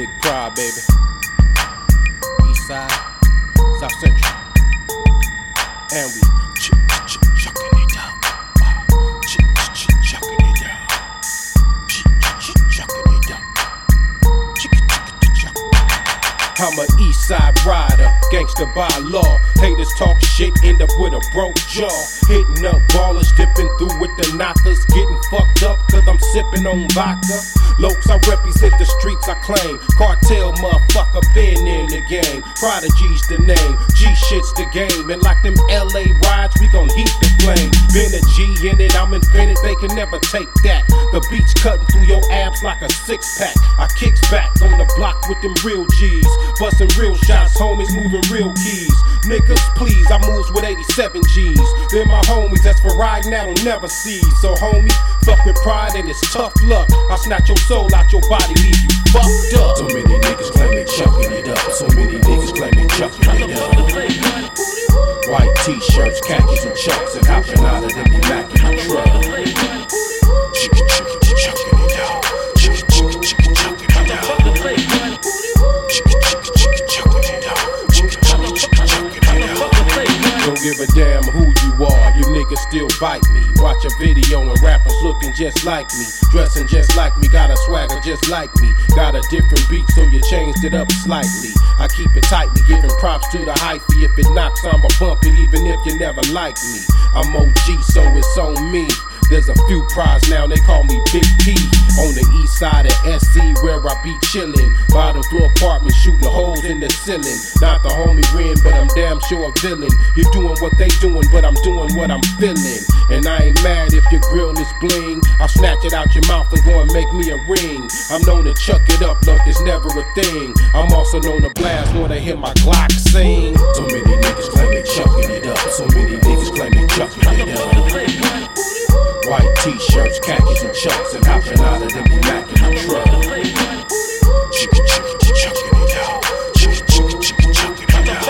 Big Pride, baby. East side, South Central. And we chucking it down. Chucking it down. Chucking it down. I'm a east side rider, gangster by law. Haters talk shit, end up with a broke jaw. Hitting up ballers, dipping through with the knockers. Getting fucked up cause I'm sipping on vodka. Lokes, I represent the streets I claim. Cartel motherfucker, been in the game. Prodigy's the name, G-shit's the game. And like them LA rides, we gon' heat the flame. Been a G in it, I'm infinite, they can never take that. The beats cutting through your abs like a six-pack. I kicks back on the block with them real G's. Bustin' real shots, homies moving real keys. Niggas, please, I moves with 87 G's. They're my homies, that's for riding, that'll never cease. So homie, fuck with pride and it's tough luck. I'll snatch your soul out your body, leave you fucked up. So many niggas claim they chucking it up. So many niggas claim they chucking it up. White t-shirts, khakis and chucks, and hopping out of them Mac in the truck. Chucking it out. Chucking it out. Don't give a damn who you are, you niggas still bite me. Watch a video and rappers looking just like me, dressing just like me, got a swagger just like me. Got a different beat so you changed it up slightly. I keep it tightly, giving props to the hyphy. If it knocks, I'ma bump it even if you never like me. I'm OG so it's on me. There's a few prides now, they call me Big P. On the east side of SC where I be chillin'. Bottom floor apartment shooting holes in the ceiling. Not the homie Ren, but I'm damn sure a villain. You're doing what they doing, but I'm doing what I'm feeling. And I ain't mad if your grill is bling. I'll snatch it out your mouth and go and make me a ring. I'm known to chuck it up like it's never a thing. I'm also known to blast when I hear my Glock sing. So many niggas claim they chucking it up. So many niggas claim they chucking it up. White t-shirts, khakis and chucks, and hopping out of them Mac in the truck. Chucking it out. Chucking it out.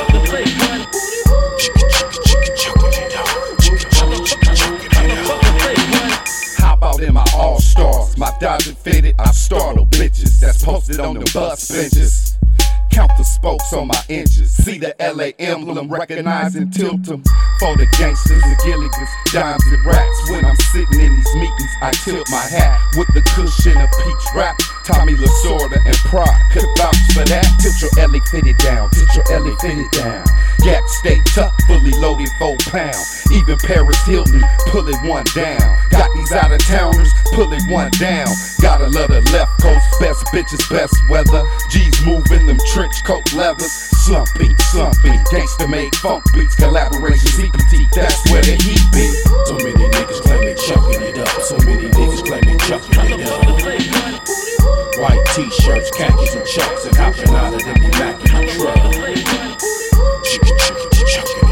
Hop out in my all-stars, my Dodger fitted, I startle bitches that's posted on the bus benches. Count the spokes on my engines. See the LA emblem, recognize and tilt them. For the gangsters, the gilligans, dimes and rats. When I'm sitting in these meetings, I tilt my hat with the cushion of peach rap. Tommy Lasorda and Pride could vouch for that. Tilt your LA fitted down, tilt your LA fitted down. Yak stay tucked, fully loaded 4 pounds. Even Paris Hilton, pull it one down. Got these out of towners, pull it one down. Gotta love the left coast, best bitches, best weather. G's moving them trench coat leathers. Slumpy, gangsta made funk beats, collaborations, EPT, that's where the heat be. So many niggas claim they chucking it up. So many niggas claim they chucking it up. White t-shirts, khakis and chucks, and hopping out of them Mac in the truck. Chucking